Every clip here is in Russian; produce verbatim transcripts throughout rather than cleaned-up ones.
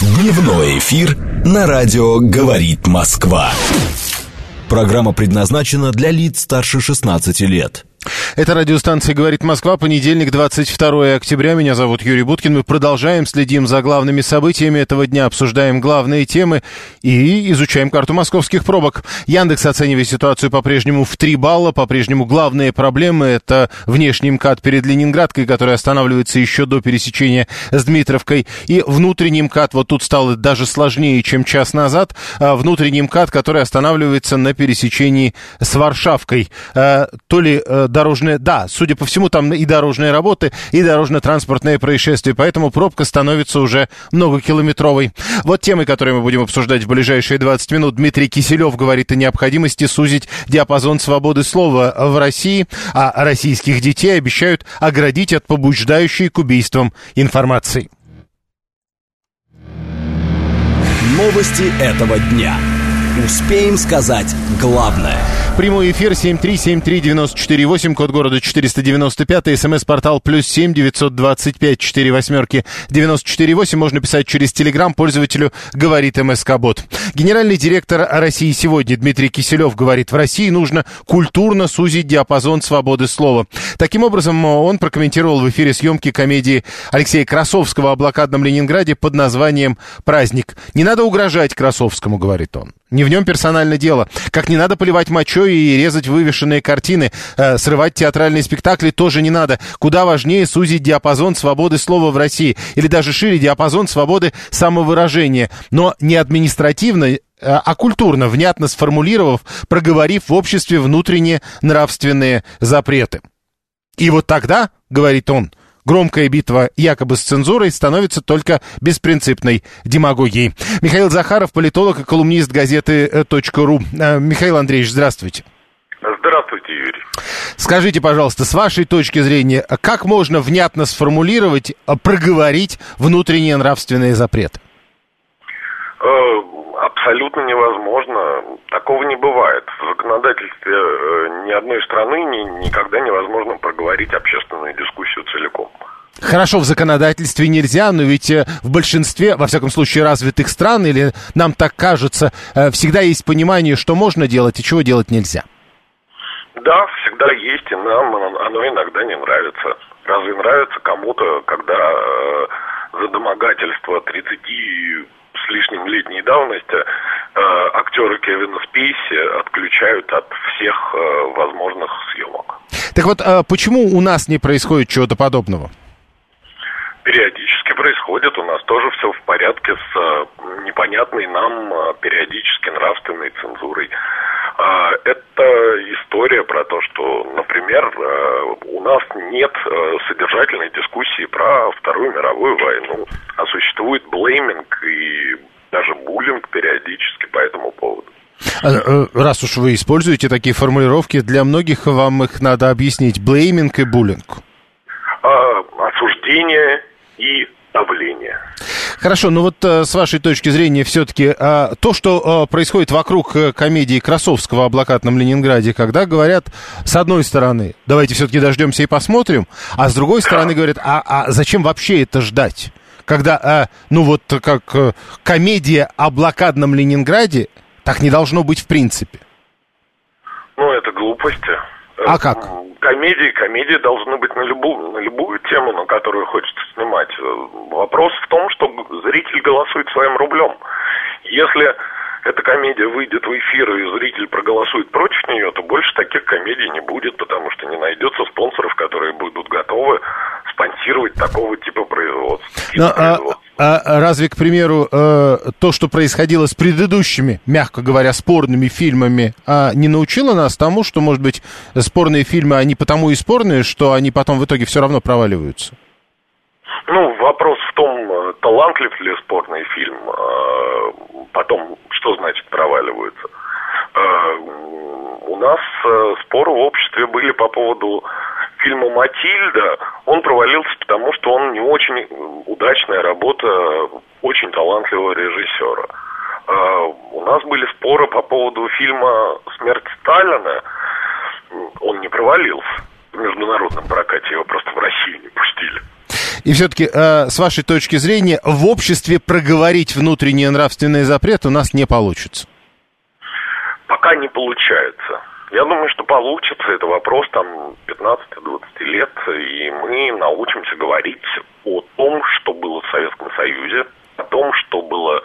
Дневной эфир на радио «Говорит Москва». Программа предназначена для лиц старше шестнадцати лет. Это радиостанция «Говорит Москва», понедельник, двадцать второе октября. Меня зовут Юрий Буткин. Мы продолжаем, следим за главными событиями этого дня, обсуждаем главные темы и изучаем карту московских пробок. Яндекс оценивает ситуацию по-прежнему в три балла. По-прежнему главные проблемы — это внешний МКАД перед Ленинградкой, который останавливается еще до пересечения с Дмитровкой, и внутренний МКАД, вот тут стало даже сложнее, чем час назад, внутренний МКАД, который останавливается на пересечении с Варшавкой. То ли дорожные, да, судя по всему, там и дорожные работы, и дорожно-транспортные происшествия, поэтому пробка становится уже многокилометровой. Вот темы, которые мы будем обсуждать в ближайшие двадцать минут. Дмитрий Киселев говорит о необходимости сузить диапазон свободы слова в России, а российских детей обещают оградить от побуждающей к убийствам информации. Новости этого дня. Успеем сказать главное. Прямой эфир семь три семь три девять четыре восемь, код города четыреста девяносто пять, смс-портал плюс семь девятьсот двадцать пять четыре восьмерки девяносто четыре восемь. Можно писать через Телеграм пользователю «Говорит МСК-бот». Генеральный директор России сегодня Дмитрий Киселев говорит, в России нужно культурно сузить диапазон свободы слова. Таким образом, он прокомментировал в эфире съемки комедии Алексея Красовского о блокадном Ленинграде под названием «Праздник». «Не надо угрожать Красовскому», говорит он. Не в нем персональное дело. Как не надо поливать мочой и резать вывешенные картины, э, срывать театральные спектакли тоже не надо. Куда важнее сузить диапазон свободы слова в России. Или даже шире диапазон свободы самовыражения. Но не административно, э, а культурно, внятно сформулировав, проговорив в обществе внутренние нравственные запреты. И вот тогда, говорит он, громкая битва якобы с цензурой становится только беспринципной демагогией. Михаил Захаров, политолог и колумнист газеты .ру. Михаил Андреевич, здравствуйте. Здравствуйте, Юрий. Скажите, пожалуйста, с вашей точки зрения, как можно внятно сформулировать, проговорить внутренние нравственные запреты? Абсолютно невозможно. Такого не бывает. В законодательстве ни одной страны ни, никогда невозможно проговорить общественную дискуссию целиком. Хорошо, в законодательстве нельзя, но ведь в большинстве, во всяком случае, развитых стран, или нам так кажется, всегда есть понимание, что можно делать и чего делать нельзя. Да, всегда есть, и нам оно иногда не нравится. Разве нравится кому-то, когда э, за домогательство тридцати с лишним летней давности э, актера Кевина Спейси отключают от всех э, возможных съемок? Так вот, а почему у нас не происходит чего-то подобного? Периодически происходит. У нас тоже все в порядке с э, непонятной нам э, периодически нравственной цензурой. Э, это история про то, что, например, э, у нас нет э, содержательной дискуссии про Вторую мировую войну, а существует блейминг и даже буллинг периодически по этому поводу. Раз уж вы используете такие формулировки, для многих вам их надо объяснить. Блейминг и буллинг. Э, осуждение и давление. Хорошо, ну вот с вашей точки зрения все-таки то, что происходит вокруг комедии Красовского о блокадном Ленинграде, когда говорят, с одной стороны, давайте все-таки дождемся и посмотрим, а с другой стороны говорят, а, а зачем вообще это ждать? Когда, ну вот как комедия о блокадном Ленинграде, так не должно быть в принципе. Ну, это глупости. А как? Комедии, комедии должны быть на любую, на любую тему, на которую хочется снимать. Вопрос в том, что зритель голосует своим рублем. Если эта комедия выйдет в эфир и зритель проголосует против нее, то больше таких комедий не будет, потому что не найдется спонсоров, которые будут готовы спонсировать такого типа производства. Но, а, а разве, к примеру, э, то, что происходило с предыдущими, мягко говоря, спорными фильмами, а не научило нас тому, что, может быть, спорные фильмы, они потому и спорные, что они потом в итоге все равно проваливаются? Ну, вопрос в том, талантлив ли спорный фильм, потом, что значит проваливаются. У нас споры в обществе были по поводу фильма «Матильда». Он провалился, потому что он не очень удачная работа очень талантливого режиссера. У нас были споры по поводу фильма «Смерть Сталина». Он не провалился в международном прокате, его просто в Россию не пустили. И все-таки, э, с вашей точки зрения, в обществе проговорить внутренние нравственные запреты у нас не получится? Пока не получается. Я думаю, что получится. Это вопрос там пятнадцати-двадцати лет, и мы научимся говорить о том, что было в Советском Союзе, о том, что было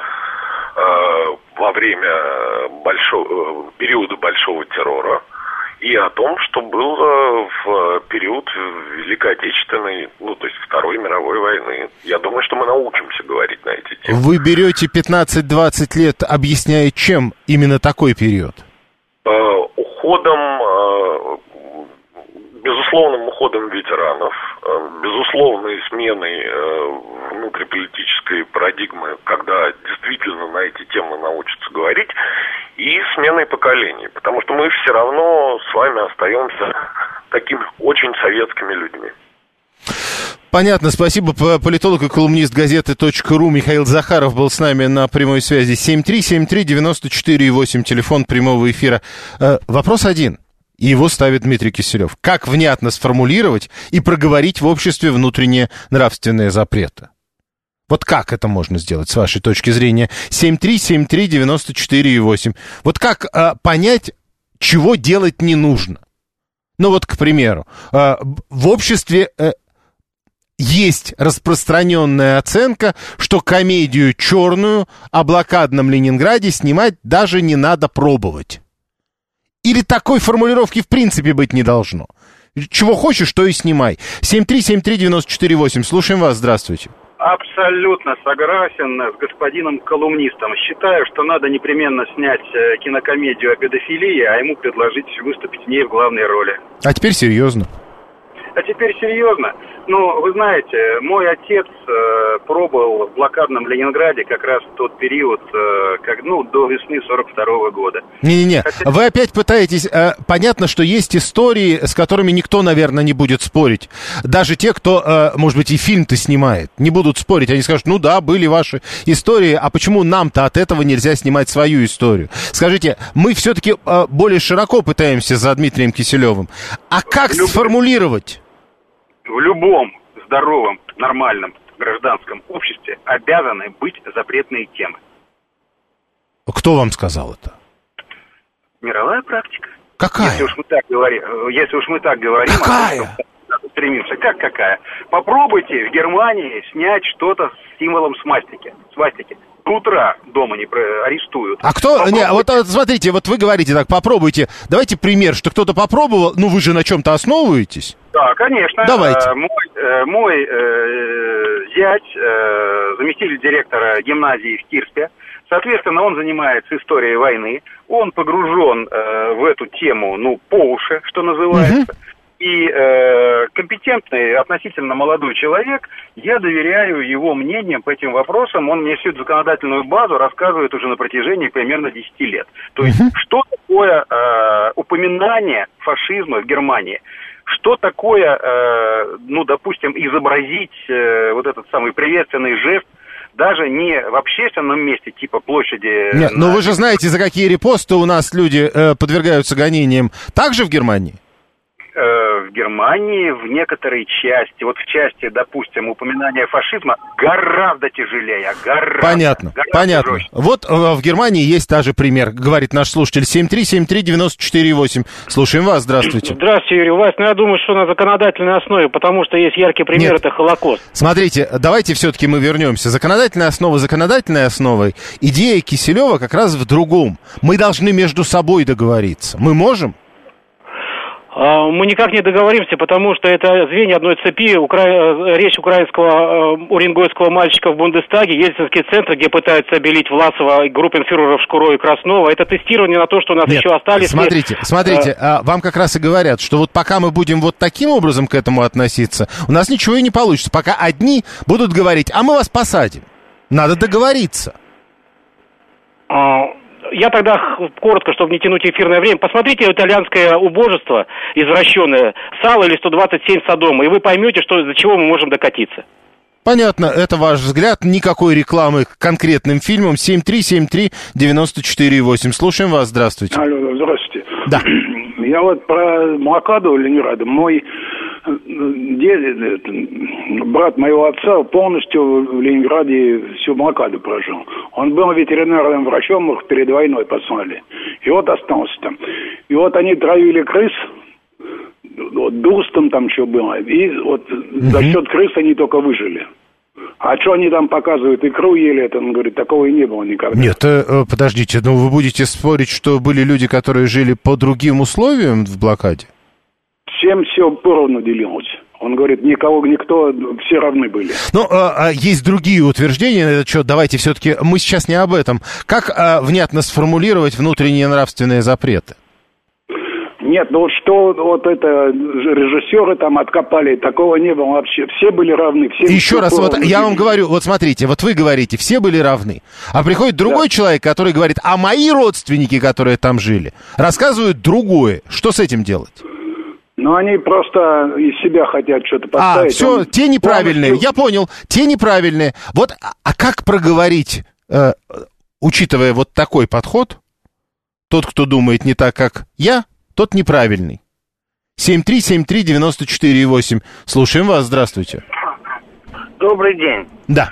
э, во время большого, э, периода Большого террора, и о том, что было в период Великой Отечественной, ну, то есть Второй мировой войны. Я думаю, что мы научимся говорить на эти темы. Вы берете пятнадцать-двадцать лет, объясняя, чем именно такой период? Э, уходом, э, безусловным уходом ветеранов, э, безусловной сменой э, внутриполитической парадигмы, когда действительно на эти темы научатся говорить, и сменой поколений, потому что мы все равно с вами остаемся такими очень советскими людьми. Понятно, спасибо. Политолог и колумнист газеты .ру Михаил Захаров был с нами на прямой связи. семь три семь три девяносто четыре восемь, телефон прямого эфира. Э, вопрос один, и его ставит Дмитрий Киселев. Как внятно сформулировать и проговорить в обществе внутренние нравственные запреты? Вот как это можно сделать, с вашей точки зрения? семь три семь три девяносто четыре восемь. Вот как э, понять, чего делать не нужно? Ну вот, к примеру, э, в обществе э, есть распространенная оценка, что комедию «Черную» о блокадном Ленинграде снимать даже не надо пробовать. Или такой формулировки в принципе быть не должно? Чего хочешь, то и снимай. семь три семь три девяносто четыре восемь. Слушаем вас, здравствуйте. Абсолютно согласен с господином колумнистом. Считаю, что надо непременно снять кинокомедию о педофилии, а ему предложить выступить в ней в главной роли. А теперь серьезно. А теперь серьезно. Ну, вы знаете, мой отец э, пробовал в блокадном Ленинграде как раз в тот период, э, как, ну, до весны сорок второго года. Не-не-не, Хотя... вы опять пытаетесь... Э, понятно, что есть истории, с которыми никто, наверное, не будет спорить. Даже те, кто, э, может быть, и фильм-то снимает, не будут спорить. Они скажут, ну да, были ваши истории, а почему нам-то от этого нельзя снимать свою историю? Скажите, мы все-таки э, более широко пытаемся за Дмитрием Киселевым. А как Люб... сформулировать? В любом здоровом, нормальном гражданском обществе обязаны быть запретные темы. Кто вам сказал это? Мировая практика. Какая? Если уж мы так говорим, если уж мы так говорим, какая? А стремимся. Как какая? Попробуйте в Германии снять что-то с символом свастики. Свастики. До утра дома не арестуют. А кто... Не, вот смотрите, вот вы говорите так, попробуйте. Давайте пример, что кто-то попробовал, ну вы же на чем-то основываетесь. Да, конечно. Давайте. Э, мой мой э, зять, э, заместитель директора гимназии в Кирспе, соответственно, он занимается историей войны, он погружен э, в эту тему, ну, по уши, что называется. Угу. И э, компетентный, относительно молодой человек, я доверяю его мнениям по этим вопросам. Он мне всю эту законодательную базу рассказывает уже на протяжении примерно десяти лет. То есть, uh-huh. что такое э, упоминание фашизма в Германии? Что такое, э, ну, допустим, изобразить э, вот этот самый приветственный жест даже не в общественном месте, типа площади... Нет, на... но вы же знаете, за какие репосты у нас люди э, подвергаются гонениям. Также в Германии? В Германии в некоторой части, вот в части, допустим, упоминания фашизма, гораздо тяжелее, гораздо. Понятно, гораздо понятно. жестче. Вот в Германии есть даже пример, говорит наш слушатель. семь три семь три девяносто четыре восемь. Слушаем вас, здравствуйте. Здравствуйте, Юрий Вась. Ну, я думаю, что на законодательной основе, потому что есть яркий пример, Нет. это Холокост. Смотрите, давайте все-таки мы вернемся. Законодательная основа законодательной основой. Идея Киселева как раз в другом. Мы должны между собой договориться. Мы можем? Мы никак не договоримся, потому что это звенья одной цепи. Укра... Речь украинского уренгойского мальчика в Бундестаге, Ельцинский центр, где пытаются обелить Власова, группенфюреров Шкуро и Краснова. Это тестирование на то, что у нас Нет, еще остались. Смотрите, и... смотрите, а, вам как раз и говорят, что вот пока мы будем вот таким образом к этому относиться, у нас ничего и не получится. Пока одни будут говорить, а мы вас посадим. Надо договориться. А... Я тогда коротко, чтобы не тянуть эфирное время. Посмотрите итальянское убожество извращенное, сало или сто двадцать семь Содома, и вы поймете, что, до чего мы можем докатиться. Понятно, это ваш взгляд. Никакой рекламы к конкретным фильмам. семь три семь три девяносто четыре восемь. Слушаем вас, здравствуйте. Алло, здравствуйте. Да. Я вот про блокаду Ленинграда. Мой брат моего отца полностью в Ленинграде всю блокаду прожил. Он был ветеринарным врачом, их перед войной послали. И вот остался там. И вот они травили крыс, вот, дустом там что было. И вот угу. за счет крыс они только выжили. А что они там показывают, икру ели, это, он говорит, такого и не было никогда. Нет, э, подождите, ну вы будете спорить, что были люди, которые жили по другим условиям в блокаде? Всем все поровну делилось. Он говорит, никого, никто, все равны были. Ну, а, а есть другие утверждения на этот счет. Давайте все-таки, мы сейчас не об этом. Как а, внятно сформулировать внутренние нравственные запреты? Нет, ну вот что вот это режиссеры там откопали, такого не было вообще. Все были равны. Все Еще раз, вот я вам говорю, вот смотрите, вот вы говорите, все были равны. А приходит другой да. человек, который говорит, а мои родственники, которые там жили, рассказывают другое. Что с этим делать? Ну, они просто из себя хотят что-то поставить. А, все, Он... те неправильные, я понял, те неправильные. Вот, а как проговорить, э, учитывая вот такой подход, тот, кто думает не так, как я, тот неправильный. семь три семь три девяносто четыре восемь. Слушаем вас, здравствуйте. Добрый день. Да.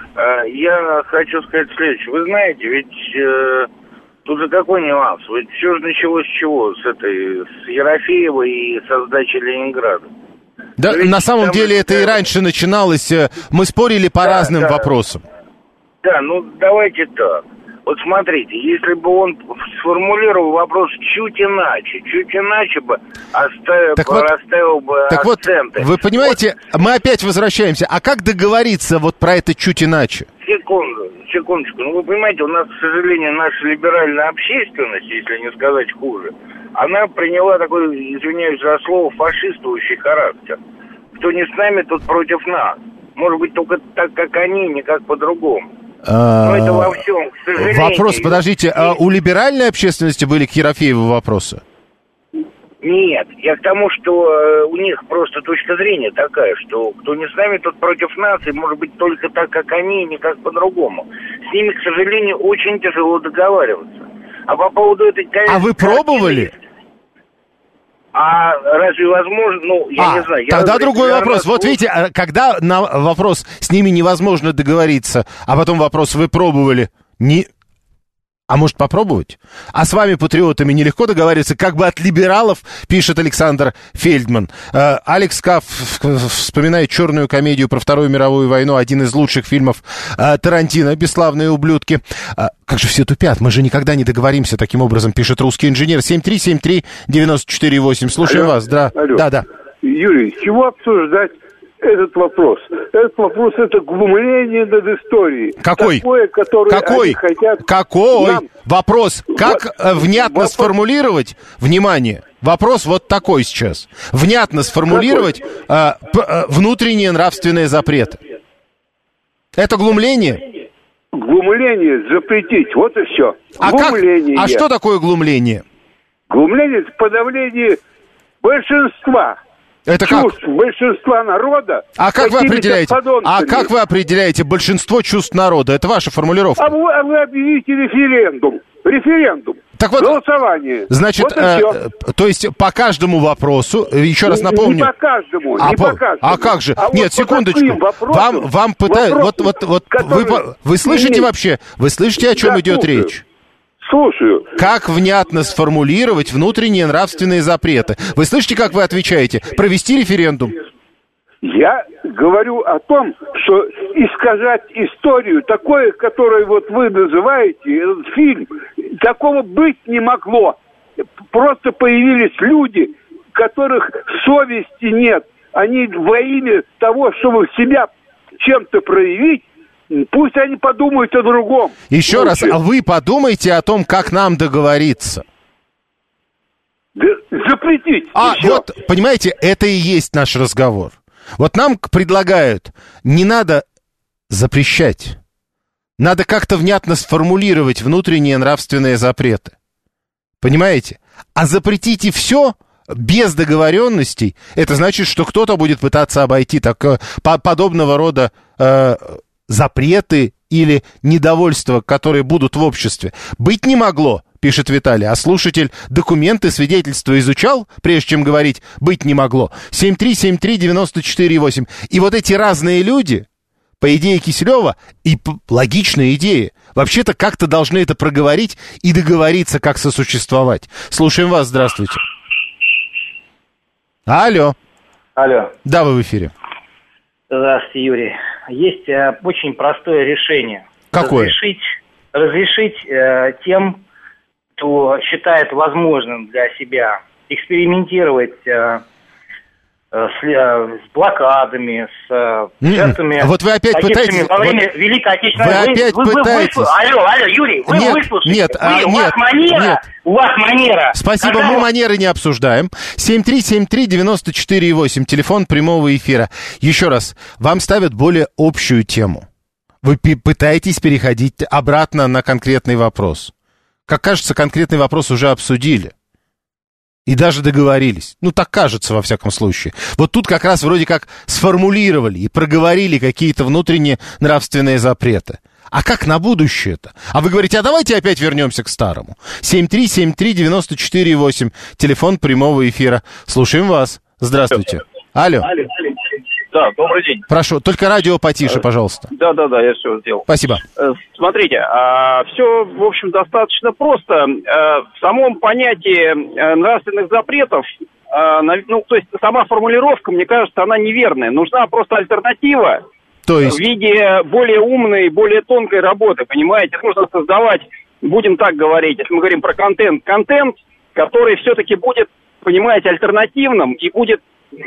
Я хочу сказать следующее. Вы знаете, ведь э, тут же какой нюанс? Ведь все же началось с чего? С этой, с Ерофеева и со сдачи Ленинграда. Да, ведь на самом деле это и раньше начиналось. Мы спорили по да, разным да. вопросам. Да, ну давайте так. Вот смотрите, если бы он сформулировал вопрос чуть иначе, чуть иначе бы оставил, так вот, расставил бы так акценты. Вот, вы понимаете, вот, мы опять возвращаемся. А как договориться вот про это чуть иначе? Секунду, секундочку. Ну, вы понимаете, у нас, к сожалению, наша либеральная общественность, если не сказать хуже, она приняла такой, извиняюсь за слово, фашистующий характер. Кто не с нами, тот против нас. Может быть, только так, как они, никак по-другому. Но это во всем, к сожалению. Вопрос, подождите, а у либеральной общественности были к Ерофееву вопросы? Нет, я к тому, что у них просто точка зрения такая, что кто не с нами, тот против нас, и может быть только так, как они, никак по-другому. С ними, к сожалению, очень тяжело договариваться. А по поводу этой... А вы пробовали? А разве возможно? Ну, я а, не знаю. Тогда я другой вопрос. слух... Вот видите, когда на вопрос с ними невозможно договориться, а потом вопрос вы пробовали, не... А может попробовать? А с вами, патриотами, нелегко договориться, как бы от либералов, пишет Александр Фельдман. Э, Алекс Каф вспоминает черную комедию про Вторую мировую войну, один из лучших фильмов э, Тарантино, «Бесславные ублюдки». Э, как же все тупят, мы же никогда не договоримся таким образом, пишет русский инженер. семь три семь три девяносто четыре восемь. Слушаем Алло. вас. Да. Алло. да, да. Юрий, чего обсуждать этот вопрос? Этот вопрос — это глумление над историей. Какой? Такое, которое Какой? они хотят Какой? нам... Вопрос. Как Во... внятно вопрос... сформулировать? Внимание. Вопрос вот такой сейчас. Внятно сформулировать э, п, э, внутренние нравственные запреты. Это глумление? Глумление запретить. Вот и все. А, глумление. Как? А что такое глумление? Глумление — это подавление большинства. Это чувств как? большинства народа. А как вы определяете? А как вы определяете большинство чувств народа? Это ваша формулировка. А вы, а вы объявите референдум. Референдум. Так вот, голосование. Значит, вот э, то есть по каждому вопросу, еще раз напомню. Не по каждому, а не по, по каждому. А как же? А Нет, вот секундочку. Вопросам, вам, вам пытают, вот, вот, вот, которые... вы, вы слышите Нет. вообще? Вы слышите, о чем да, идет слушаю. речь? Слушаю. Как внятно сформулировать внутренние нравственные запреты? Вы слышите, как вы отвечаете? Провести референдум? Я говорю о том, что искажать историю, такое, которое вот вы называете, этот фильм, такого быть не могло. Просто появились люди, которых совести нет. Они во имя того, чтобы себя чем-то проявить, пусть они подумают о другом. Еще раз, а вы подумайте о том, как нам договориться. Да, запретить. А, вот, понимаете, это и есть наш разговор. Вот нам предлагают, не надо запрещать. Надо как-то внятно сформулировать внутренние нравственные запреты. Понимаете? А запретите все без договоренностей, это значит, что кто-то будет пытаться обойти так, по, подобного рода э, запреты или недовольства, которые будут в обществе. Быть не могло. пишет Виталий. А слушатель документы, свидетельства изучал, прежде чем говорить «быть не могло». семь три семь три девяносто четыре восемь. И вот эти разные люди, по идее Киселева, и логичная идея, вообще-то как-то должны это проговорить и договориться, как сосуществовать. Слушаем вас, здравствуйте. Алло. Алло. Да, вы в эфире. Здравствуйте, Юрий. Есть э, очень простое решение. Какое? Разрешить, разрешить э, тем, кто считает возможным для себя экспериментировать э, с, э, с блокадами, с э, жертвами... Вот вы опять пытаетесь... Во время вот... Великой Отечественной войны. Вы опять вы, пытаетесь... Вы, вы, алло, алло, Юрий, вы нет, выслушайте. Нет, вы, а, у нет, вас манера, нет. у вас манера. Спасибо, Когда... мы манеры не обсуждаем. семь три семь три девяносто четыре восемь, телефон прямого эфира. Еще раз, вам ставят более общую тему. Вы пытаетесь переходить обратно на конкретный вопрос. Как кажется, конкретный вопрос уже обсудили. И даже договорились. Ну, так кажется, во всяком случае. Вот тут как раз вроде как сформулировали и проговорили какие-то внутренние нравственные запреты. А как на будущее-то? А вы говорите, а давайте опять вернемся к старому. семь три семь три девяносто четыре восемь, телефон прямого эфира. Слушаем вас. Здравствуйте. Алло. Алло. Да, добрый день. Прошу, только радио потише, пожалуйста. Да, да, да, я все сделал. Спасибо. Смотрите, а, все, в общем, достаточно просто. А, в самом понятии а, нравственных запретов, а, на, ну, то есть сама формулировка, мне кажется, она неверная. Нужна просто альтернатива. То есть... в виде более умной, более тонкой работы, понимаете? Нужно создавать, будем так говорить, если мы говорим про контент, контент, который все-таки будет, понимаете, альтернативным и будет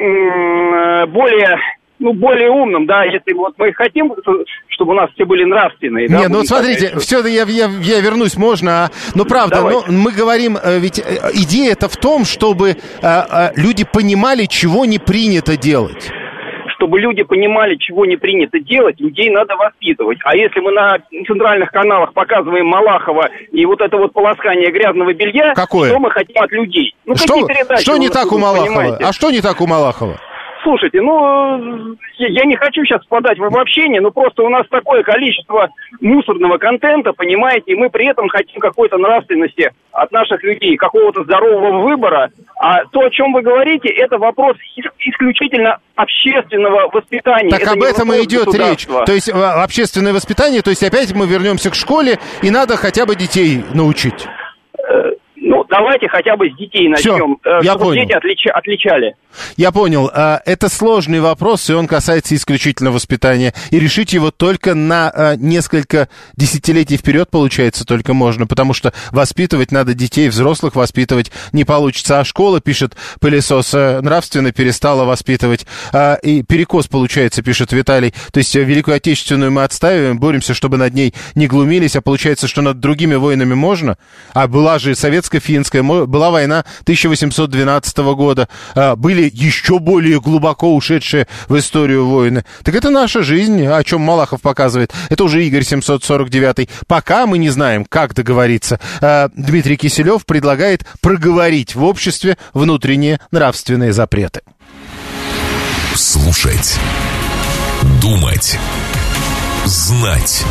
более, ну, более умным, да, если вот мы хотим, чтобы у нас все были нравственные. Не, да, ну вот смотрите, сказать, все, я, я, я вернусь, можно, ну правда, но мы говорим, ведь идея это в том, чтобы а, а, люди понимали, чего не принято делать. Чтобы люди понимали, чего не принято делать, людей надо воспитывать. А если мы на центральных каналах показываем Малахова и вот это вот полоскание грязного белья, какое? Что мы хотим от людей? Ну, что, что не так у Малахова? Понимаете? А что не так у Малахова? Слушайте, ну, я не хочу сейчас впадать в обобщение, но просто у нас такое количество мусорного контента, понимаете, и мы при этом хотим какой-то нравственности от наших людей, какого-то здорового выбора. А то, о чем вы говорите, это вопрос исключительно общественного воспитания. Так это об этом и идет речь. То есть общественное воспитание, то есть опять мы вернемся к школе, и надо хотя бы детей научить. Ну, давайте хотя бы с детей начнем, Всё, я чтобы понял. дети отлича- отличали. Я понял. Это сложный вопрос, и он касается исключительно воспитания. И решить его только на несколько десятилетий вперед, получается, только можно, потому что воспитывать надо детей, взрослых воспитывать не получится. А школа, пишет Пылесос, нравственно перестала воспитывать. И перекос, получается, пишет Виталий. То есть Великую Отечественную мы отстаиваем, боремся, чтобы над ней не глумились, а получается, что над другими войнами можно. А была же советская финская, была война тысяча восемьсот двенадцатого года, были еще более глубоко ушедшие в историю войны. Так это наша жизнь, о чем Малахов показывает. Это уже Игорь семьсот сорок девять. Пока мы не знаем, как договориться. Дмитрий Киселев предлагает проговорить в обществе внутренние нравственные запреты. Слушать, думать, знать.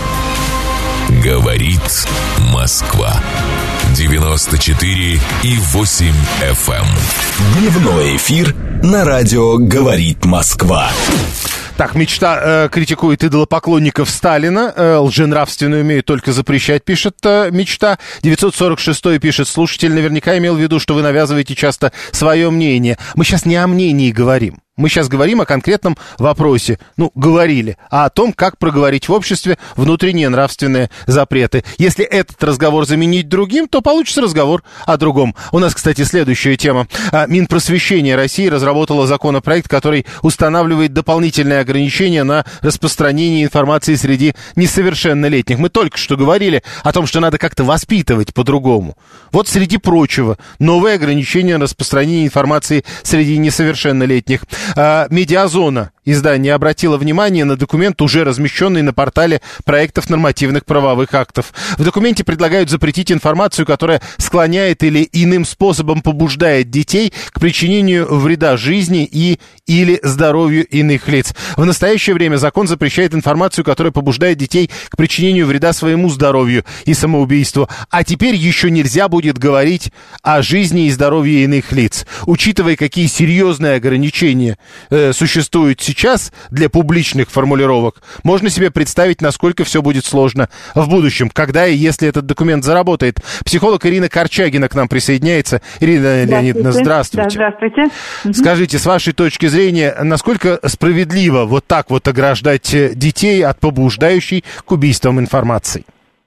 Говорит Москва. девяносто четыре и восемь эф эм. Дневной эфир на радио «Говорит Москва». Так, мечта э, критикует идолопоклонников Сталина. Э, лженравственную умеют только запрещать, пишет э, мечта. девятьсот сорок шесть пишет слушатель. Наверняка имел в виду, что вы навязываете часто свое мнение. Мы сейчас не о мнении говорим. Мы сейчас говорим о конкретном вопросе, ну, говорили, а о том, как проговорить в обществе внутренние нравственные запреты. Если этот разговор заменить другим, то получится разговор о другом. У нас, кстати, следующая тема. Минпросвещение России разработало законопроект, который устанавливает дополнительные ограничения на распространение информации среди несовершеннолетних. Мы только что говорили о том, что надо как-то воспитывать по-другому. Вот, среди прочего, новые ограничения на распространение информации среди несовершеннолетних. А, «Медиазона» издание обратило внимание на документ, уже размещенный на портале проектов нормативных правовых актов. В документе предлагают запретить информацию, которая склоняет или иным способом побуждает детей к причинению вреда жизни и или здоровью иных лиц. В настоящее время закон запрещает информацию, которая побуждает детей к причинению вреда своему здоровью и самоубийству. А теперь еще нельзя будет говорить о жизни и здоровье иных лиц. Учитывая, какие серьезные ограничения э, существуют сейчас для публичных формулировок, можно себе представить, насколько все будет сложно в будущем, когда и если этот документ заработает. Психолог Ирина Корчагина к нам присоединяется. Ирина Леонидовна, здравствуйте. Да, здравствуйте. Скажите, с вашей точки зрения, насколько справедливо вот так вот ограждать детей от побуждающей к убийствам информации?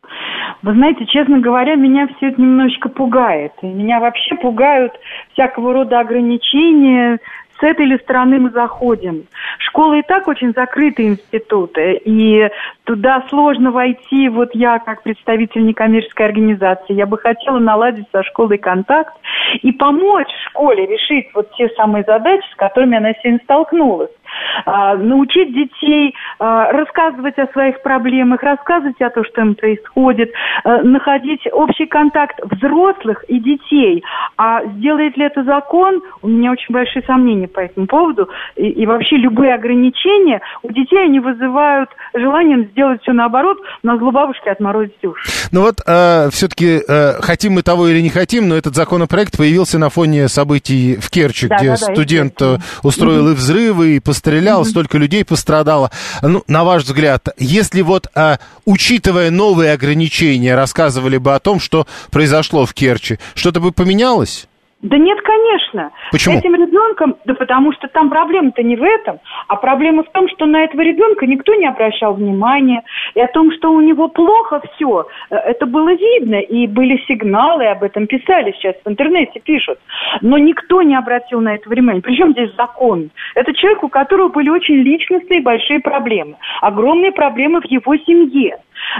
Вы знаете, честно говоря, меня все это немножечко пугает. И меня вообще пугают всякого рода ограничения. С этой ли стороны мы заходим? Школы и так очень закрытые институты, и туда сложно войти. Вот я, как представитель некоммерческой организации, я бы хотела наладить со школой контакт и помочь школе решить вот те самые задачи, с которыми она сегодня столкнулась. А, научить детей а, рассказывать о своих проблемах, рассказывать о том, что им происходит, а, находить общий контакт взрослых и детей. А сделает ли это закон? У меня очень большие сомнения по этому поводу. И, и вообще любые ограничения у детей они вызывают желание сделать все наоборот, назло бабушке отморозить уши. Ну вот, э, все-таки, э, хотим мы того или не хотим, но этот законопроект появился на фоне событий в Керчи, да, где да, студент да, устроил mm-hmm. и взрывы, и пострелял, mm-hmm. столько людей пострадало. Ну, на ваш взгляд, если вот, э, учитывая новые ограничения, рассказывали бы о том, что произошло в Керчи, что-то бы поменялось? Да нет, конечно. Почему? Этим ребенком, да потому что там проблема-то не в этом, а проблема в том, что на этого ребенка никто не обращал внимания, и о том, что у него плохо все, это было видно, и были сигналы, об этом писали сейчас в интернете, пишут, но никто не обратил на это внимание. Причем здесь закон? Это человек, у которого были очень личностные большие проблемы, огромные проблемы в его семье.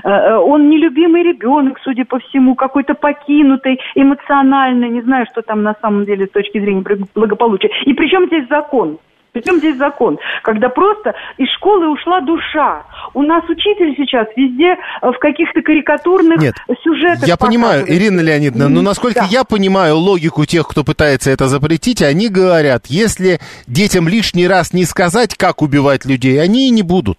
Он нелюбимый ребенок, судя по всему, какой-то покинутый, эмоциональный, не знаю, что там на самом деле с точки зрения благополучия. И причем здесь закон? Причем здесь закон? Когда просто из школы ушла душа. У нас учитель сейчас везде в каких-то карикатурных Нет, сюжетах я понимаю, Ирина Леонидовна, но насколько да. я понимаю логику тех, кто пытается это запретить, они говорят, если детям лишний раз не сказать, как убивать людей, они и не будут.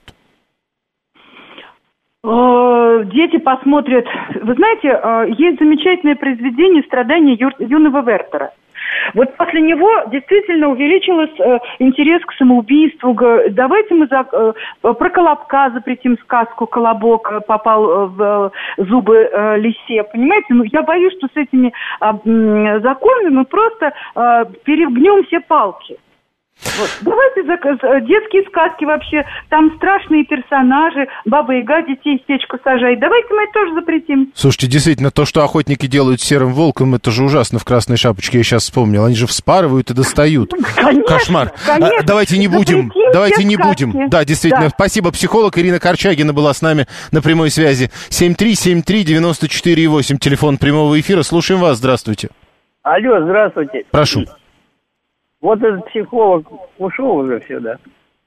Дети посмотрят... Вы знаете, есть замечательное произведение «Страдания ю... юного Вертера». Вот после него действительно увеличился интерес к самоубийству. Давайте мы за... про Колобка запретим сказку «Колобок попал в зубы лисе». Понимаете? Ну, я боюсь, что с этими законами мы просто перегнем все палки. Вот. Давайте детские сказки вообще, там страшные персонажи, Баба-Яга детей в печку сажает. Давайте мы это тоже запретим. Слушайте, действительно, то, что охотники делают с серым волком, это же ужасно в «Красной шапочке», я сейчас вспомнил. Они же вспарывают и достают. Конечно, кошмар. Конечно. А, давайте не будем, давайте не будем. Да, действительно, да. Спасибо. Психолог Ирина Корчагина была с нами на прямой связи. семь три семь три девяносто четыре восемь, телефон прямого эфира. Слушаем вас, здравствуйте. Алло, здравствуйте. Прошу. Вот этот психолог ушел уже все, да?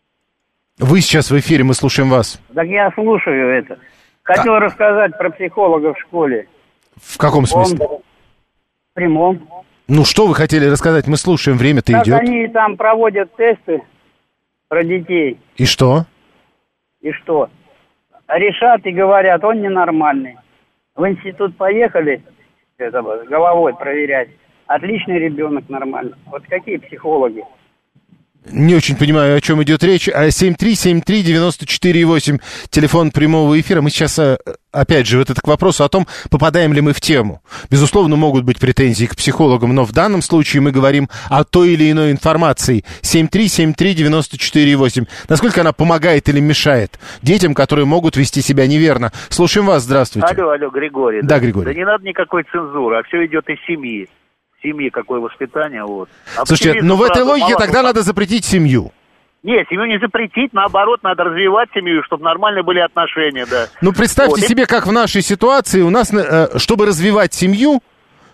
Вы сейчас в эфире, мы слушаем вас. Так я слушаю это. Хотел а... рассказать про психолога в школе. В каком смысле? Он... В прямом. Ну, что вы хотели рассказать? Мы слушаем, время-то как идет. Они там проводят тесты про детей. И что? И что? Решат и говорят, он ненормальный. В институт поехали это, головой проверять. Отличный ребенок, нормально. Вот какие психологи? Не очень понимаю, о чем идет речь. семь три семь три девяносто четыре восемь, телефон прямого эфира. Мы сейчас, опять же, вот это к вопросу о том, попадаем ли мы в тему. Безусловно, могут быть претензии к психологам, но в данном случае мы говорим о той или иной информации. семь три семь три девяносто четыре восемь. Насколько она помогает или мешает детям, которые могут вести себя неверно? Слушаем вас, здравствуйте. Алло, алло, Григорий. Да, да Григорий. Да не надо никакой цензуры, а все идет из семьи. Семьи, какое воспитание, вот. Слушайте, ну в этой логике молоко. Тогда надо запретить семью. Нет, семью не запретить, наоборот, надо развивать семью, чтобы нормально были отношения, да. Ну, представьте вот. себе, как в нашей ситуации у нас, чтобы развивать семью,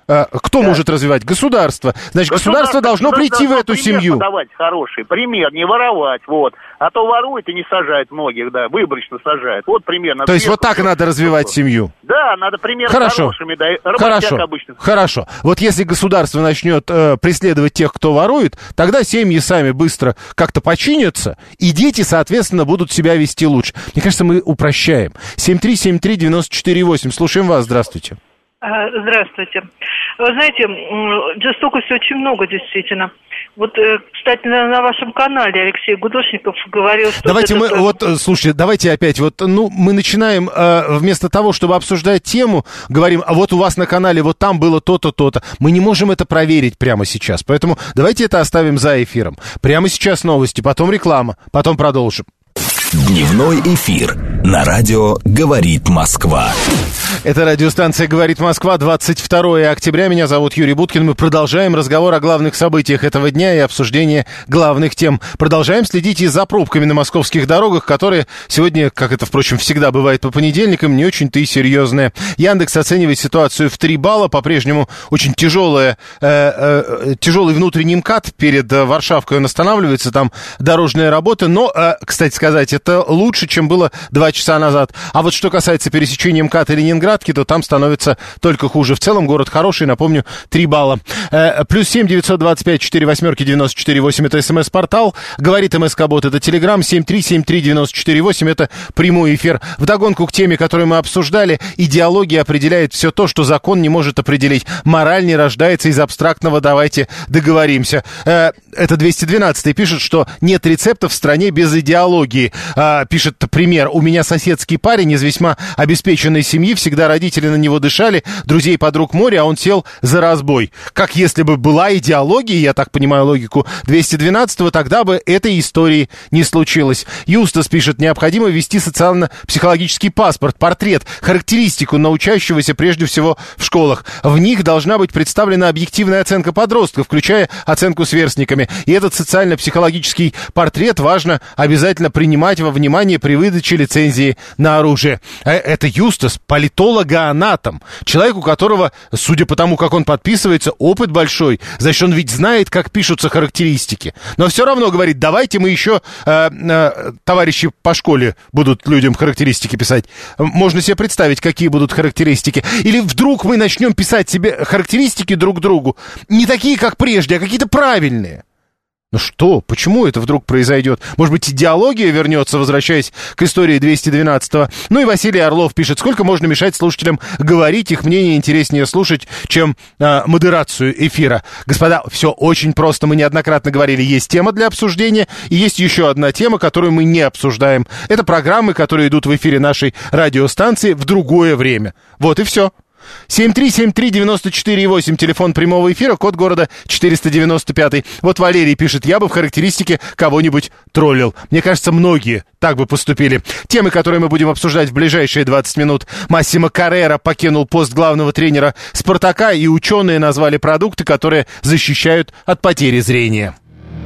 Кто да. может развивать? Государство. Значит, государство, государство должно прийти в эту семью. Подавать хороший пример, не воровать, вот. А то ворует и не сажает многих, да, выборочно сажает. Вот примерно. То есть вот так надо развивать семью? Да, надо пример Хорошо. хорошими, да. Хорошо. Обычно. Хорошо. Вот если государство начнет э, преследовать тех, кто ворует, тогда семьи сами быстро как-то починятся, и дети, соответственно, будут себя вести лучше. Мне кажется, мы упрощаем. семь три семь три девять четыре восемь. Слушаем вас. Здравствуйте. Здравствуйте. Вы знаете, жестокости очень много, действительно. Вот, кстати, на, на вашем канале Алексей Гудошников говорил, что... Давайте мы, это... вот, слушайте, давайте опять, вот, ну, мы начинаем, э, вместо того, чтобы обсуждать тему, говорим, а вот у вас на канале, вот там было то-то, то-то. Мы не можем это проверить прямо сейчас, поэтому давайте это оставим за эфиром. Прямо сейчас новости, потом реклама, потом продолжим. Дневной эфир на радио «Говорит Москва». Это радиостанция «Говорит Москва», двадцать второе октября. Меня зовут Юрий Буткин. Мы продолжаем разговор о главных событиях этого дня и обсуждение главных тем. Продолжаем следить и за пробками на московских дорогах, которые сегодня, как это, впрочем, всегда бывает по понедельникам, не очень-то и серьезные. Яндекс оценивает ситуацию в три балла. По-прежнему очень тяжелая, э, э, тяжелый внутренний МКАД. Перед Варшавкой он останавливается. Там дорожная работа. Но, э, кстати сказать, это лучше, чем было два часа назад. А вот что касается пересечения МКАД и Ленинградки, то там становится только хуже. В целом город хороший, напомню, три балла. Э, плюс семь девятьсот двадцать пять четыре восьмерки девяносто четыре восемь это СМС-портал. Говорит МСК-бот, это Телеграм. семь три семь три девяносто четыре восемь это прямой эфир. Вдогонку к теме, которую мы обсуждали, идеология определяет все то, что закон не может определить. Мораль не рождается из абстрактного «давайте договоримся». Э, это двести двенадцатый пишет, что нет рецептов в стране без идеологии. Э, пишет пример. У меня соседский парень из весьма обеспеченной семьи, всегда родители на него дышали, друзей, подруг море, а он сел за разбой. Как если бы была идеология, я так понимаю логику двести двенадцатого, тогда бы этой истории не случилось. Юстас пишет, необходимо ввести социально-психологический паспорт, портрет, характеристику научащегося прежде всего в школах. В них должна быть представлена объективная оценка подростков, включая оценку сверстниками. И этот социально-психологический портрет важно обязательно принимать во внимание при выдаче лицензии на оружие. Это Юстас, политолога-анатом, человек, у которого, судя по тому, как он подписывается, опыт большой, значит, он ведь знает, как пишутся характеристики. Но все равно говорит, давайте мы еще, э, э, товарищи по школе будут людям характеристики писать. Можно себе представить, какие будут характеристики. Или вдруг мы начнем писать себе характеристики друг другу не такие, как прежде, а какие-то правильные. Ну что? Почему это вдруг произойдет? Может быть, идеология вернется, возвращаясь к истории двести двенадцатого? Ну и Василий Орлов пишет, сколько можно мешать слушателям говорить, их мнение интереснее слушать, чем э, модерацию эфира. Господа, все очень просто, мы неоднократно говорили, есть тема для обсуждения, и есть еще одна тема, которую мы не обсуждаем. Это программы, которые идут в эфире нашей радиостанции в другое время. Вот и все. семь три семь три девяносто четыре восемь, телефон прямого эфира, код города четыреста девяносто пять. Вот Валерий пишет, я бы в характеристике кого-нибудь троллил. Мне кажется, многие так бы поступили. Темы, которые мы будем обсуждать в ближайшие двадцать минут. Массимо Каррера покинул пост главного тренера «Спартака», и ученые назвали продукты, которые защищают от потери зрения.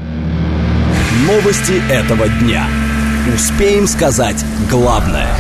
Новости этого дня. Успеем сказать главное.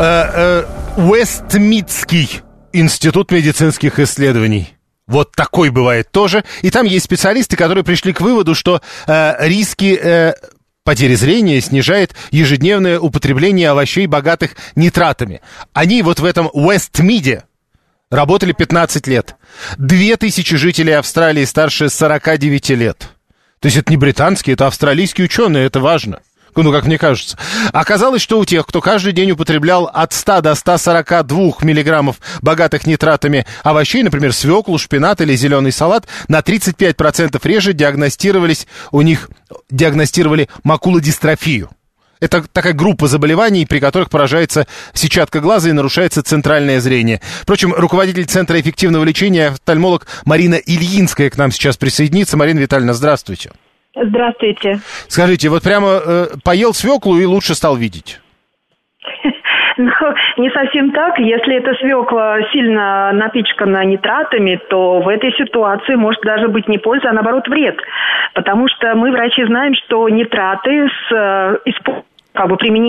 Уэстмидский Институт медицинских исследований. Вот такой бывает тоже. И там есть специалисты, которые пришли к выводу, что э, риски э, потери зрения снижает ежедневное употребление овощей, богатых нитратами. Они вот в этом Уэстмиде работали пятнадцать лет. Две тысячи жителей Австралии старше сорока девяти лет. То есть это не британские, это австралийские ученые, это важно. Ну, как мне кажется. Оказалось, что у тех, кто каждый день употреблял от ста до ста сорока двух миллиграммов богатых нитратами овощей, например, свеклу, шпинат или зеленый салат, на тридцать пять процентов реже диагностировались, у них диагностировали макулодистрофию. Это такая группа заболеваний, при которых поражается сетчатка глаза и нарушается центральное зрение. Впрочем, руководитель Центра эффективного лечения, офтальмолог Марина Ильинская к нам сейчас присоединится. Марина Витальевна, здравствуйте. Здравствуйте. Скажите, вот прямо э, поел свеклу и лучше стал видеть? Ну, не совсем так. Если эта свекла сильно напичкана нитратами, то в этой ситуации может даже быть не польза, а наоборот вред. Потому что мы, врачи, знаем, что нитраты с, как бы, применением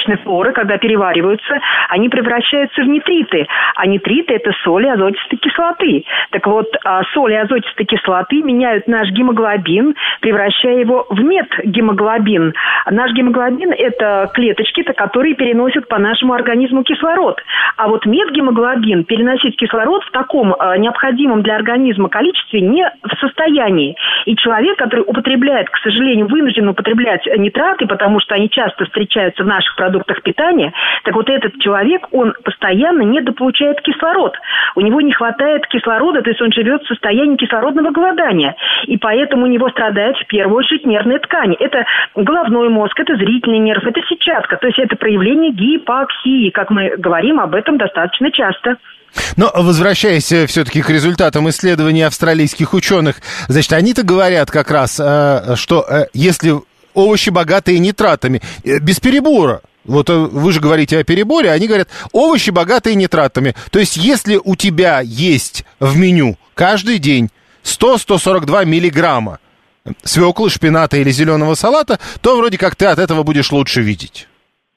кишечной флоры, когда перевариваются, они превращаются в нитриты. А нитриты – это соли азотистой кислоты. Так вот, соли азотистой кислоты меняют наш гемоглобин, превращая его в метгемоглобин. Наш гемоглобин – это клеточки, которые переносят по нашему организму кислород. А вот метгемоглобин переносить кислород в таком э, необходимом для организма количестве не в состоянии. И человек, который употребляет, к сожалению, вынужден употреблять нитраты, потому что они часто встречаются в наших продуктах питания, так вот этот человек, он постоянно недополучает кислород. У него не хватает кислорода, то есть он живет в состоянии кислородного голодания. И поэтому у него страдает в первую очередь нервная ткань. Это головной мозг, это зрительный нерв, это сетчатка. То есть это проявление гипоксии, как мы говорим об этом достаточно часто. Но, возвращаясь все-таки к результатам исследований австралийских ученых, значит, они-то говорят как раз, что если овощи богатые нитратами, без перебора, вот вы же говорите о переборе, они говорят, овощи богатые нитратами. То есть, если у тебя есть в меню каждый день сто - сто сорок два миллиграмма свеклы, шпината или зеленого салата, то вроде как ты от этого будешь лучше видеть.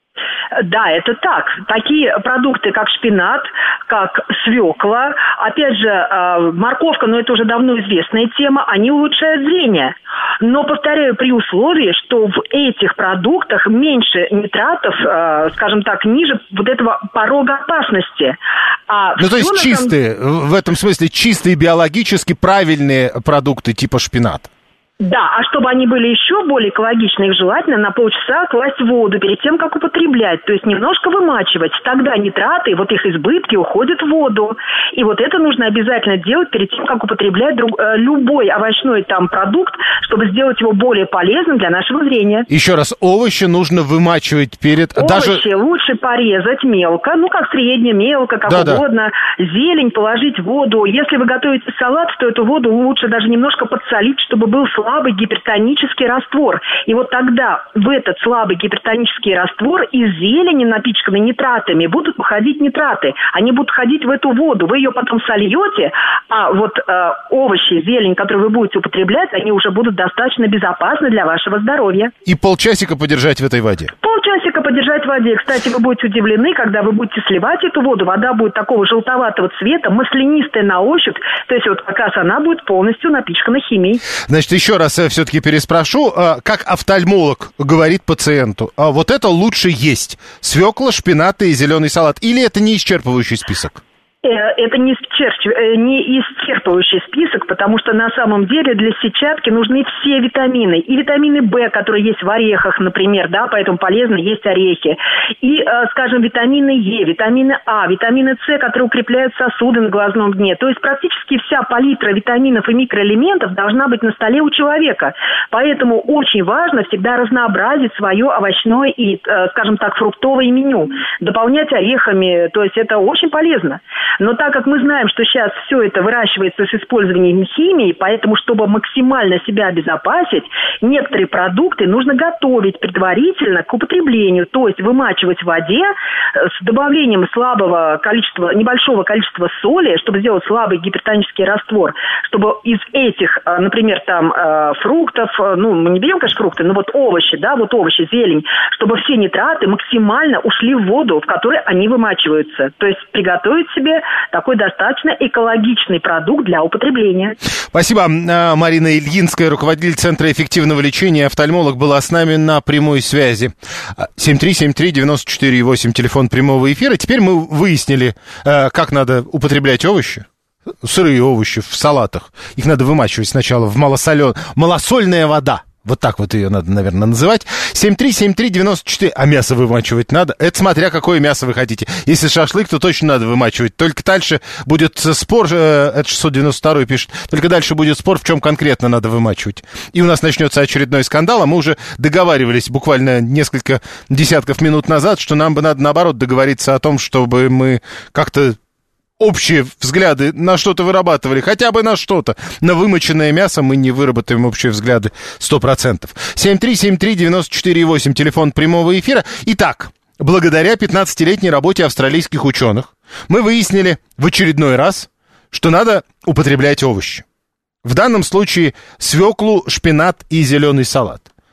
Да, это так. Такие продукты, как шпинат, как свекла, опять же, морковка, но это уже давно известная тема, они улучшают зрение. Но, повторяю, при условии, что в этих продуктах меньше нитратов, скажем так, ниже вот этого порога опасности. А ну, то есть самом... чистые, в этом смысле чистые биологически правильные продукты типа шпинат. Да, а чтобы они были еще более экологичны, их желательно на полчаса класть в воду перед тем, как употреблять. То есть немножко вымачивать. Тогда нитраты, вот их избытки, уходят в воду. И вот это нужно обязательно делать перед тем, как употреблять друг, э, любой овощной там продукт, чтобы сделать его более полезным для нашего зрения. Еще раз, овощи нужно вымачивать перед... Овощи даже... лучше порезать мелко, ну как средне, мелко, как да, угодно. Да. Зелень положить в воду. Если вы готовите салат, то эту воду лучше даже немножко подсолить, чтобы был слабый слабый гипертонический раствор. И вот тогда в этот слабый гипертонический раствор из зелени, напичканной нитратами, будут выходить нитраты. Они будут ходить в эту воду. Вы ее потом сольете, а вот э, овощи, зелень, которые вы будете употреблять, они уже будут достаточно безопасны для вашего здоровья. И полчасика подержать в этой воде? Полчасика подержать в воде. Кстати, вы будете удивлены, когда вы будете сливать эту воду, вода будет такого желтоватого цвета, маслянистая на ощупь, то есть вот как раз она будет полностью напичкана химией. Значит, еще раз я все-таки переспрошу, как офтальмолог говорит пациенту, вот это лучше есть: свекла, шпинаты и зеленый салат, или это не исчерпывающий список? Это не, исчерч... не исчерпывающий список, потому что на самом деле для сетчатки нужны все витамины. И витамины В, которые есть в орехах, например, да, поэтому полезно есть орехи. И, скажем, витамины Е, витамины А, витамины С, которые укрепляют сосуды на глазном дне. То есть практически вся палитра витаминов и микроэлементов должна быть на столе у человека. Поэтому очень важно всегда разнообразить свое овощное и, скажем так, фруктовое меню. Дополнять орехами, то есть это очень полезно. Но так как мы знаем, что сейчас все это выращивается с использованием химии, поэтому, чтобы максимально себя обезопасить, некоторые продукты нужно готовить предварительно к употреблению, то есть вымачивать в воде с добавлением слабого количества, небольшого количества соли, чтобы сделать слабый гипертонический раствор, чтобы из этих, например, там фруктов, ну, мы не берем, конечно, фрукты, но вот овощи, да, вот овощи, зелень, чтобы все нитраты максимально ушли в воду, в которой они вымачиваются. То есть приготовить себе такой достаточно экологичный продукт для употребления. Спасибо. Марина Ильинская, руководитель Центра эффективного лечения, офтальмолог, была с нами на прямой связи. семь три семь три девяносто четыре восемь, телефон прямого эфира. Теперь мы выяснили, как надо употреблять овощи. Сырые овощи в салатах. Их надо вымачивать сначала в малосолен... малосольная вода. Вот так вот ее надо, наверное, называть. семь три семь три девяносто четыре. А мясо вымачивать надо? Это смотря какое мясо вы хотите. Если шашлык, то точно надо вымачивать. Только дальше будет спор, это шестьсот девяносто второй пишет, только дальше будет спор, в чем конкретно надо вымачивать. И у нас начнется очередной скандал, а мы уже договаривались буквально несколько десятков минут назад, что нам бы надо, наоборот, договориться о том, чтобы мы как-то общие взгляды на что-то вырабатывали, хотя бы на что-то. На вымоченное мясо мы не выработаем общие взгляды сто процентов. семь три семь три девяносто четыре восемь, телефон прямого эфира. Итак, благодаря пятнадцатилетней работе австралийских ученых мы выяснили в очередной раз, что надо употреблять овощи. В данном случае свеклу, шпинат и зеленый салат.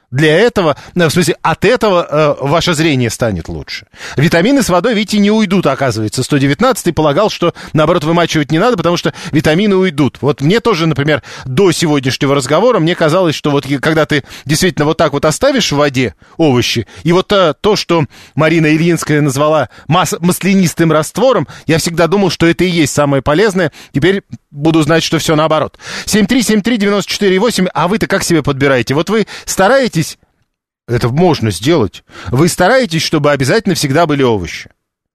Для этого, в смысле, от этого э, ваше зрение станет лучше. Витамины с водой, видите, не уйдут, оказывается. сто девятнадцатый полагал, что, наоборот, вымачивать не надо, потому что витамины уйдут. Вот мне тоже, например, до сегодняшнего разговора, мне казалось, что вот когда ты действительно вот так вот оставишь в воде овощи, и вот э, то, что Марина Ильинская назвала мас- маслянистым раствором, я всегда думал, что это и есть самое полезное. Теперь буду знать, что все наоборот. семь три семь три девяносто четыре восемь. А вы-то как себе подбираете? Вот вы стараетесь. Это можно сделать. Вы стараетесь, чтобы обязательно всегда были овощи.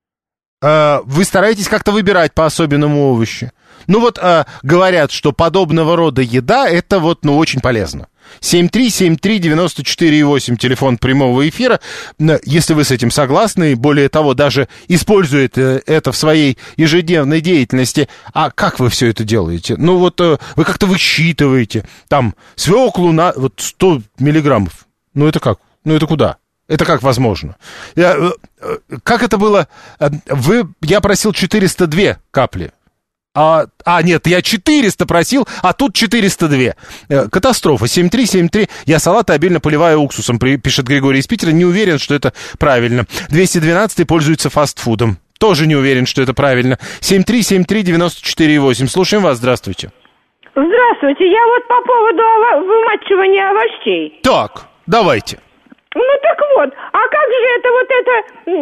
Вы стараетесь как-то выбирать по-особенному овощи. Ну вот говорят, что подобного рода еда, это вот, ну, очень полезно. семь три семь три девяносто четыре восемь, телефон прямого эфира. Если вы с этим согласны, более того, даже используете это в своей ежедневной деятельности. А как вы все это делаете? Ну вот вы как-то высчитываете, там, свеклу на вот сто миллиграммов. Ну, это как? Ну, это куда? Это как возможно? Я, как это было? Вы, я просил четыреста две капли. А, а, нет, я четыреста просил, а тут четыреста два. Катастрофа. семь три семь три. Я салаты обильно поливаю уксусом, пишет Григорий из Питера. Не уверен, что это правильно. двести двенадцатый пользуется фастфудом. Тоже не уверен, что это правильно. семь три семь три девяносто четыре восемь. Слушаем вас. Здравствуйте. Здравствуйте. Я вот по поводу ово- вымачивания овощей. Так, давайте. Ну так вот, а как же это вот это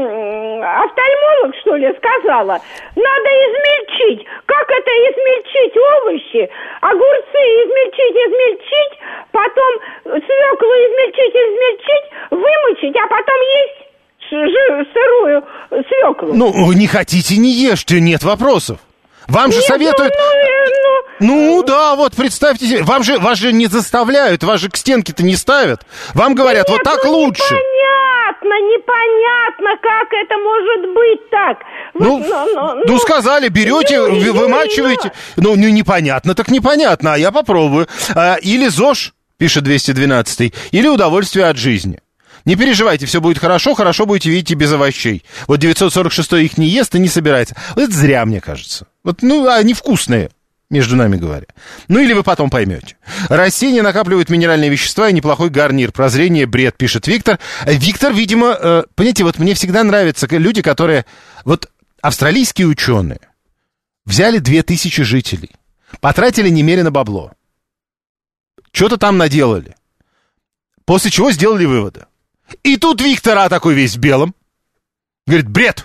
м- офтальмолог, что ли, сказала? Надо измельчить. Как это измельчить овощи? Огурцы измельчить, измельчить, потом свеклу измельчить, измельчить, вымочить, а потом есть ш- сырую свеклу. Ну, не хотите, не ешьте, нет вопросов. Вам же Нет, советуют... Ну, ну, ну, да, вот представьте себе, вам же, вас же не заставляют, вас же к стенке-то не ставят. Вам говорят, нет, вот так ну, лучше. Непонятно, непонятно, как это может быть так. Ну, вот, ну, ну, ну, сказали, берете, ну, вы, вымачиваете. Ну, ну, непонятно, так непонятно, а я попробую. А, или ЗОЖ, пишет двести двенадцатый, или удовольствие от жизни. Не переживайте, все будет хорошо, хорошо будете видеть и без овощей. Вот девятьсот сорок шестой их не ест и не собирается. Вот это зря, мне кажется. Вот, ну, они вкусные, между нами говоря. Ну, или вы потом поймете. Растения накапливают минеральные вещества и неплохой гарнир. Прозрение, бред, пишет Виктор. Виктор, видимо, э, понимаете, вот мне всегда нравятся люди, которые... Вот австралийские ученые взяли две тысячи жителей, потратили немерено бабло, что-то там наделали, после чего сделали выводы. И тут Виктор, а такой весь в белом, говорит, бред.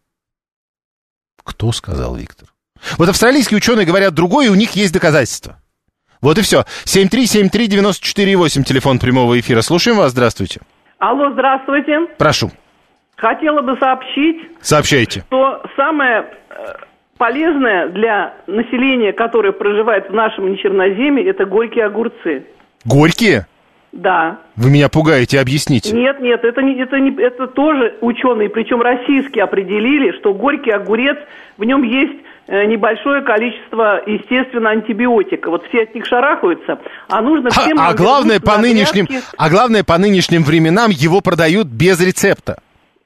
Кто сказал, Виктор? Вот австралийские ученые говорят другое, и у них есть доказательства. Вот и все. семь три семь три девяносто четыре восемь, телефон прямого эфира. Слушаем вас, здравствуйте. Алло, здравствуйте. Прошу. Хотела бы сообщить... Сообщайте. Что самое полезное для населения, которое проживает в нашем нечерноземье, это горькие огурцы. Горькие? Да. Вы меня пугаете, объясните. Нет, нет, это, не, это, не, это тоже ученые, причем российские, определили, что горький огурец, в нем есть э, небольшое количество, естественно, антибиотика. Вот все от них шарахаются, а нужно всем... А, а, главное, по нынешним, а главное, по нынешним временам его продают без рецепта.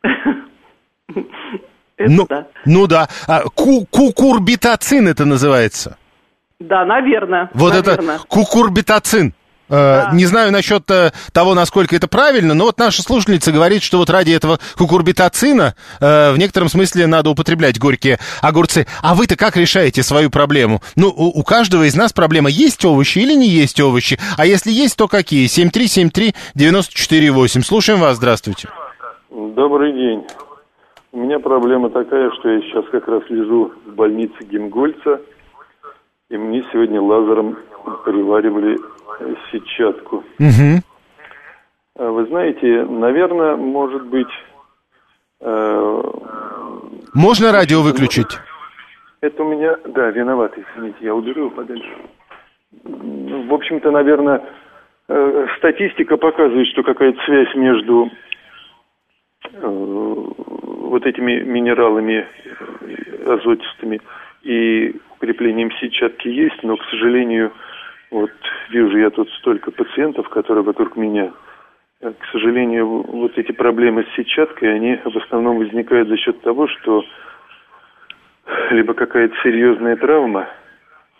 Ну да. Ну да. Кукурбитацин это называется. Да, наверное. Вот наверное. это кукурбитацин. Да. Не знаю насчет того, насколько это правильно, но вот наша слушательница говорит, что вот ради этого кукурбитацина в некотором смысле надо употреблять горькие огурцы. А вы-то как решаете свою проблему? Ну, у каждого из нас проблема: есть овощи или не есть овощи? А если есть, то какие? семь три семь три девяносто четыре восемь. Слушаем вас, здравствуйте. Добрый день. У меня проблема такая, что я сейчас как раз лежу в больнице Генгольца, и мне сегодня лазером приваривали сетчатку. Угу. Вы знаете, наверное, может быть... Э... Можно радио выключить? Это у меня... Да, виноват, извините, я уберу подальше. В общем-то, наверное, э, статистика показывает, что какая-то связь между э, вот этими минералами азотистыми и укреплением сетчатки есть, но, к сожалению... Вот вижу я тут столько пациентов, которые вокруг меня. К сожалению, вот эти проблемы с сетчаткой, они в основном возникают за счет того, что либо какая-то серьезная травма,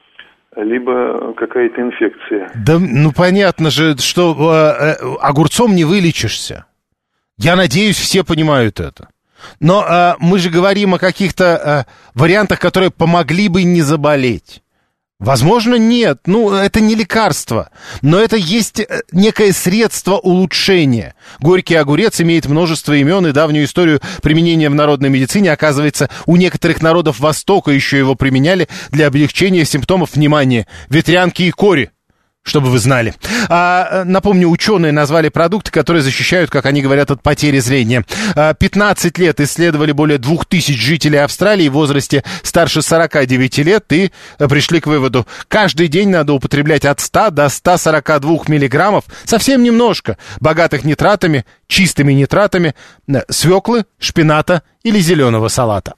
либо какая-то инфекция. Да, ну понятно же, что э, э, огурцом не вылечишься. Я надеюсь, все понимают это. Но э, мы же говорим о каких-то э, вариантах, которые помогли бы не заболеть. Возможно, нет. Ну, это не лекарство. Но это есть некое средство улучшения. Горький огурец имеет множество имен и давнюю историю применения в народной медицине. Оказывается, у некоторых народов Востока еще его применяли для облегчения симптомов, внимания, ветрянки и кори. Чтобы вы знали. А, напомню, ученые назвали продукты, которые защищают, как они говорят, от потери зрения. пятнадцать лет исследовали более двух тысяч жителей Австралии в возрасте старше сорока девяти лет и пришли к выводу: каждый день надо употреблять от ста до ста сорока двух миллиграммов, совсем немножко, богатых нитратами, чистыми нитратами, свеклы, шпината или зеленого салата.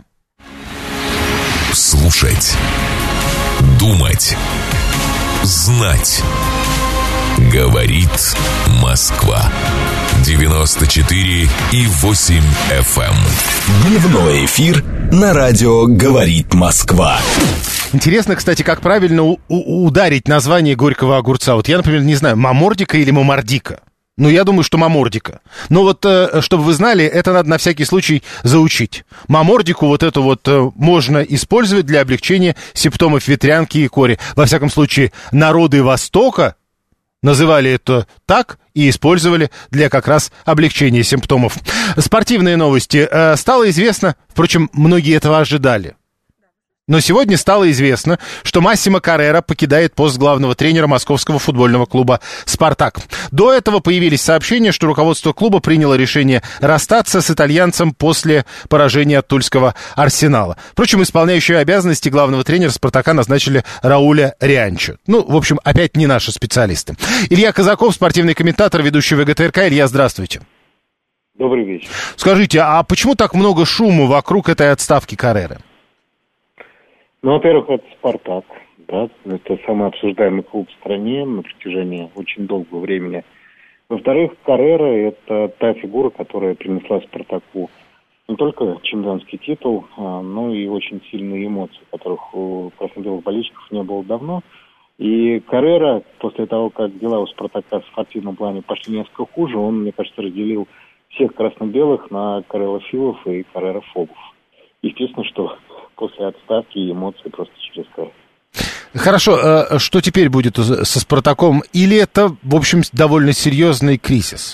Слушать, думать, знать. Говорит Москва. девяносто четыре и восемь эф эм. Дневной эфир на радио «Говорит Москва». Интересно, кстати, как правильно у- у- ударить название горького огурца. Вот я, например, не знаю, мамордика или мамордика. Ну, я думаю, что мамордика. Но вот, э, чтобы вы знали, это надо на всякий случай заучить. Мамордику вот эту вот э, можно использовать для облегчения симптомов ветрянки и кори. Во всяком случае, народы Востока называли это так и использовали для как раз облегчения симптомов. Спортивные новости. Э, стало известно, впрочем, многие этого ожидали. Но сегодня стало известно, что Массимо Каррера покидает пост главного тренера московского футбольного клуба «Спартак». До этого появились сообщения, что руководство клуба приняло решение расстаться с итальянцем после поражения от тульского «Арсенала». Впрочем, исполняющие обязанности главного тренера «Спартака» назначили Рауля Рианчо. Ну, в общем, опять не наши специалисты. Илья Казаков, спортивный комментатор, ведущий ВГТРК. Илья, здравствуйте. Добрый вечер. Скажите, а почему так много шума вокруг этой отставки Карреры? Ну, во-первых, это «Спартак», да, это самый обсуждаемый клуб в стране на протяжении очень долгого времени. Во-вторых, Каррера – это та фигура, которая принесла «Спартаку» не только чемпионский титул, но и очень сильные эмоции, которых у красно-белых болельщиков не было давно. И Каррера, после того, как дела у «Спартака» в спортивном плане пошли несколько хуже, он, мне кажется, разделил всех красно-белых на карелофилов и каррерофобов. Естественно, что после отставки эмоции просто через край. Хорошо, что теперь будет со «Спартаком»? Или это, в общем, довольно серьезный кризис?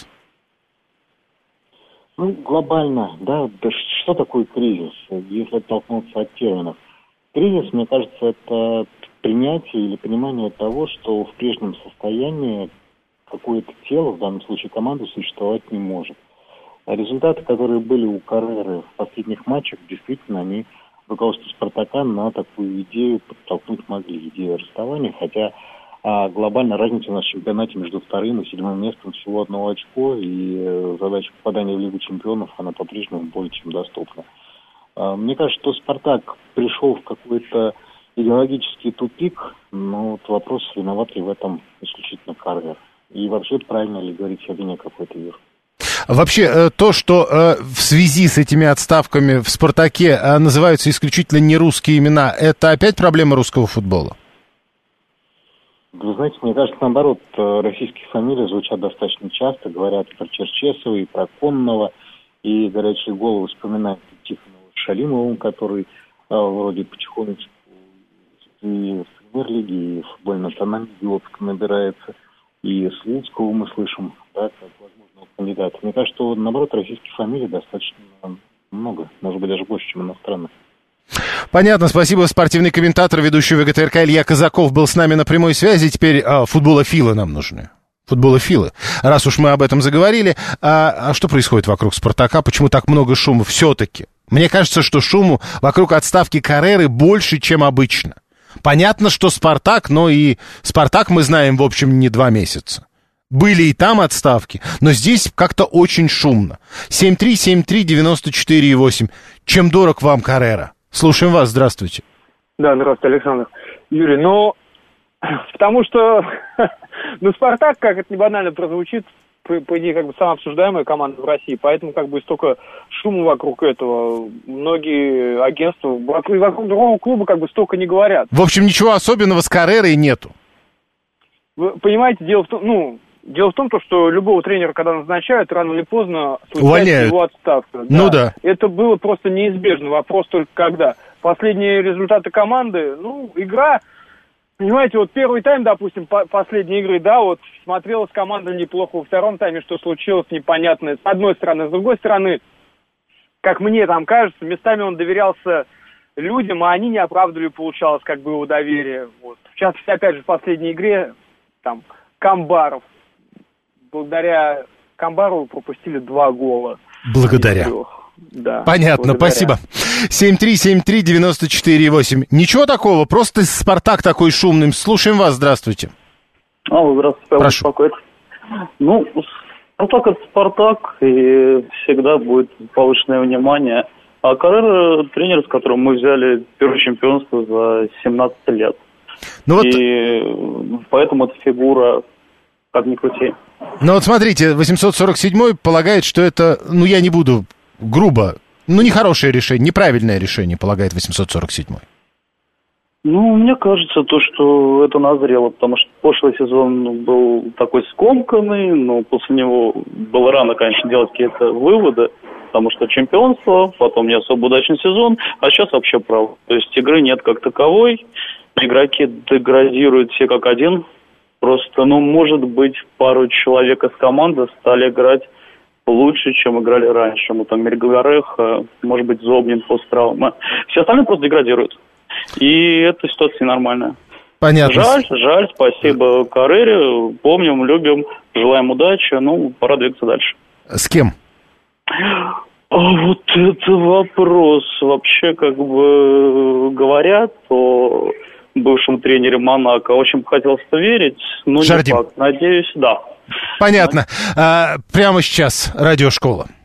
Ну, глобально, да, да что такое кризис, если оттолкнуться от терминов? Кризис, мне кажется, это принятие или понимание того, что в прежнем состоянии какое-то тело, в данном случае команда, существовать не может. А результаты, которые были у Карреры в последних матчах, действительно, они руководство «Спартака» на такую идею подтолкнуть могли, идею расставания, хотя а, глобально разница у нас в чемпионате между вторым и седьмым местом всего одно очко, и э, задача попадания в Лигу чемпионов, она по-прежнему более чем доступна. А, мне кажется, что «Спартак» пришел в какой-то идеологический тупик, но вот вопрос, виноват ли в этом исключительно Каррера. И вообще, правильно ли говорить о вине какой-то вверх. Вообще, то, что в связи с этими отставками в «Спартаке» называются исключительно нерусские имена, это опять проблема русского футбола? Вы знаете, мне кажется, наоборот, российские фамилии звучат достаточно часто, говорят про Черчесова и про Конного, и горячие головы вспоминают Тихонова с Шалимовым, который вроде потихонечку и в премьер-лиге, и в футбольной национальной опыта набирается, и Слуцкого мы слышим, да, как возможного кандидата. Мне кажется, что, наоборот, российских фамилий достаточно много, может быть, даже больше, чем иностранных. Понятно, спасибо. Спортивный комментатор, ведущий ВГТРК Илья Казаков был с нами на прямой связи. Теперь а, футболофилы нам нужны. Футболофилы. Раз уж мы об этом заговорили, а, а что происходит вокруг «Спартака»? Почему так много шума все-таки? Мне кажется, что шуму вокруг отставки Карреры больше, чем обычно. Понятно, что «Спартак», но и «Спартак» мы знаем, в общем, не два месяца. Были и там отставки, но здесь как-то очень шумно. семь три семь три девяносто четыре восемь. Чем дорог вам Каррера? Слушаем вас, здравствуйте. Да, здравствуйте, Александр. Юрий, ну, потому что, ну, «Спартак», как это не банально прозвучит, по, по идее, как бы самая обсуждаемая команда в России, поэтому как бы столько шума вокруг этого. Многие агентства вокруг, вокруг другого клуба как бы столько не говорят. В общем, ничего особенного с Каррерой нету. Вы понимаете, дело в том, ну, дело в том, что любого тренера, когда назначают, рано или поздно случается его отставка. Ну да. Это было просто неизбежно. Вопрос только когда. Последние результаты команды, ну, игра, понимаете, вот первый тайм, допустим, по- последней игры, да, вот смотрелась команда неплохо. Во втором тайме что случилось, непонятно. С одной стороны. С другой стороны, как мне там кажется, местами он доверялся людям, а они не оправдывали, получалось, как бы его доверие. Вот. В частности, опять же, в последней игре, там, Камбаров. Благодаря Камбарову пропустили два гола. Благодаря. Да. Понятно, благодаря. спасибо. семь три семь три девяносто четыре восемь. Ничего такого, просто Спартак такой шумный. Слушаем вас, здравствуйте. Алло, здравствуйте. Прошу. Беспокоит. Ну, Спартак это Спартак, и всегда будет повышенное внимание. А Каррера тренер, с которым мы взяли первое чемпионство за семнадцать лет. Ну и вот... поэтому эта фигура, как ни крути. Ну вот смотрите, восемьсот сорок седьмой полагает, что это, ну я не буду грубо, ну нехорошее решение, неправильное решение, полагает восемьсот сорок седьмой. Ну, мне кажется, то, что это назрело, потому что прошлый сезон был такой скомканный, но после него было рано, конечно, делать какие-то выводы, потому что чемпионство, потом не особо удачный сезон, а сейчас вообще право. То есть игры нет как таковой, игроки деградируют все как один. Просто, ну, может быть, пару человек из команды стали играть лучше, чем играли раньше. Мы там Миргарех, может быть, Зобнин после травмы. Все остальные просто деградируют. И эта ситуация ненормальная. Понятно. Жаль, жаль, спасибо Каррере. Помним, любим, желаем удачи. Ну, пора двигаться дальше. С кем? А вот это вопрос. Вообще, как бы говорят о бывшем тренере Монако. Очень бы хотелось в это верить, но Жардим. не факт. Надеюсь, да. Понятно. А, прямо сейчас радиошкола.